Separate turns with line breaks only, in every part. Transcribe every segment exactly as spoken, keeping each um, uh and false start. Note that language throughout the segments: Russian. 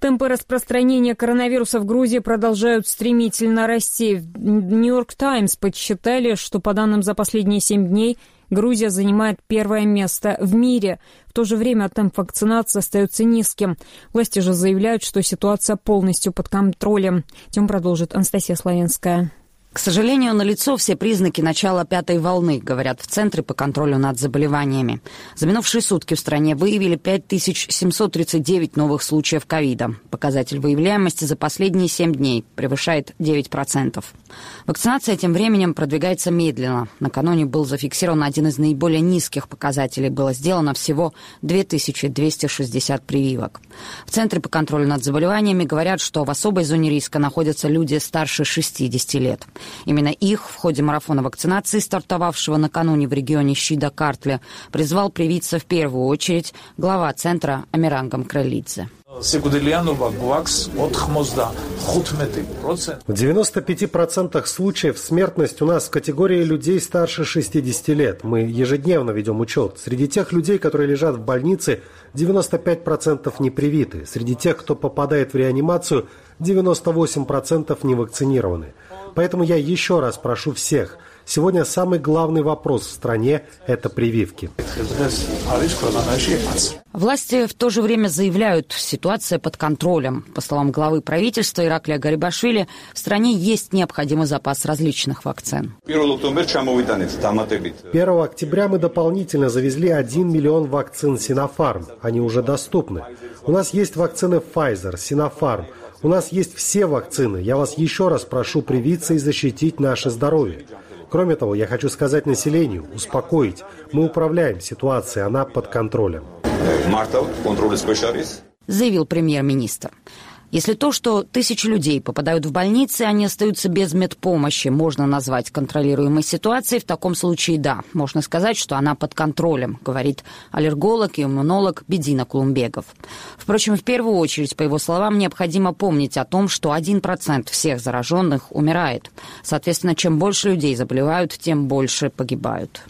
Темпы распространения коронавируса в Грузии продолжают стремительно расти. Нью-Йорк Таймс подсчитали, что по данным за последние семь дней Грузия занимает первое место в мире. В то же время темп вакцинации остается низким. Власти же заявляют, что ситуация полностью под контролем. Тем продолжит Анастасия Славинская.
К сожалению, налицо все признаки начала пятой волны, говорят в Центре по контролю над заболеваниями. За минувшие сутки в стране выявили пять тысяч семьсот тридцать девять новых случаев ковида. Показатель выявляемости за последние семь дней превышает девять процентов. Вакцинация тем временем продвигается медленно. Накануне был зафиксирован один из наиболее низких показателей. Было сделано всего две тысячи двести шестьдесят прививок. В Центре по контролю над заболеваниями говорят, что в особой зоне риска находятся люди старше шестидесяти лет. Именно их в ходе марафона вакцинации, стартовавшего накануне в регионе Щида-Картле, призвал привиться в первую очередь глава Центра Амирангам Кралидзе.
В девяноста пяти процентах случаев смертность у нас в категории людей старше шестидесяти лет. Мы ежедневно ведем учет. Среди тех людей, которые лежат в больнице, девяносто пять процентов не привиты. Среди тех, кто попадает в реанимацию, девяносто восемь процентов не вакцинированы. Поэтому я еще раз прошу всех. Сегодня самый главный вопрос в стране – это прививки.
Власти в то же время заявляют, ситуация под контролем. По словам главы правительства Ираклия Гарибашвили, в стране есть необходимый запас различных вакцин.
первого октября мы дополнительно завезли один миллион вакцин Sinopharm. Они уже доступны. У нас есть вакцины Pfizer, Sinopharm. У нас есть все вакцины. Я вас еще раз прошу привиться и защитить наше здоровье. Кроме того, я хочу сказать населению, успокоить. Мы управляем ситуацией, она под контролем.
Заявил премьер-министр. Если то, что тысячи людей попадают в больницы, они остаются без медпомощи, можно назвать контролируемой ситуацией, в таком случае да, можно сказать, что она под контролем, говорит аллерголог и иммунолог Бедина Кулумбегов. Впрочем, в первую очередь, по его словам, необходимо помнить о том, что один процент всех зараженных умирает. Соответственно, чем больше людей заболевают, тем больше погибают.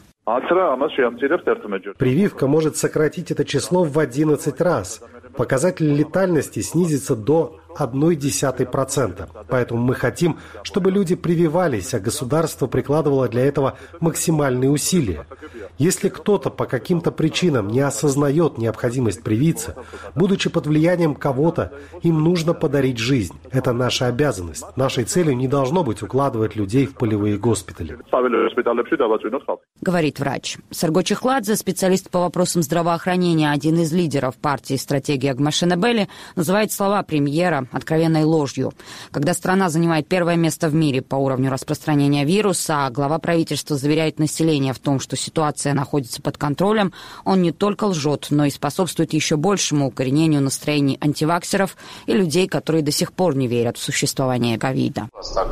Прививка может сократить это число в одиннадцать раз. Показатель летальности снизится до одной десятой процента. Поэтому мы хотим, чтобы люди прививались, а государство прикладывало для этого максимальные усилия. Если кто-то по каким-то причинам не осознает необходимость привиться, будучи под влиянием кого-то, им нужно подарить жизнь. Это наша обязанность. Нашей целью не должно быть укладывать людей в полевые госпитали.
Говорит врач. Серго Чехладзе, специалист по вопросам здравоохранения, один из лидеров партии «Стратегия Агмашенебели», называет слова премьера откровенной ложью. Когда страна занимает первое место в мире по уровню распространения вируса, а глава правительства заверяет население в том, что ситуация находится под контролем, он не только лжет, но и способствует еще большему укоренению настроений антиваксеров и людей, которые до сих пор не верят в существование ковида.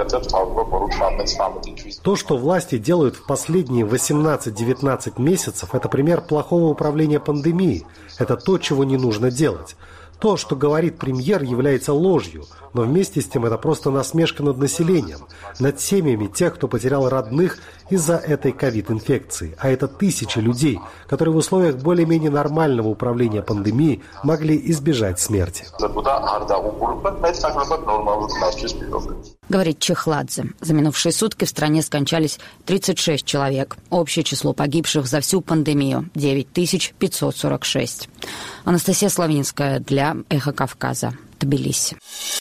То, что власти делают в последние восемнадцать-девятнадцать месяцев, это пример плохого управления пандемией. Это то, чего не нужно делать. То, что говорит премьер, является ложью, но вместе с тем это просто насмешка над населением, над семьями тех, кто потерял родных из-за этой ковид-инфекции. А это тысячи людей, которые в условиях более-менее нормального управления пандемией могли избежать смерти.
Говорит Чехладзе. За минувшие сутки в стране скончались тридцать шесть человек. Общее число погибших за всю пандемию – девять тысяч пятьсот сорок шесть. Анастасия Славинская для «Эхо Кавказа», Тбилиси.